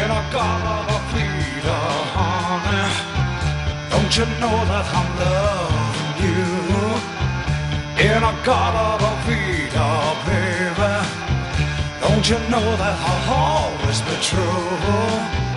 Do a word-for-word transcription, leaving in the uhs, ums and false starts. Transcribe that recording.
a gobble of feet, honey. Don't you know that I'm loving you? In a gobble of feet, baby. Don't you know that I'll always be true?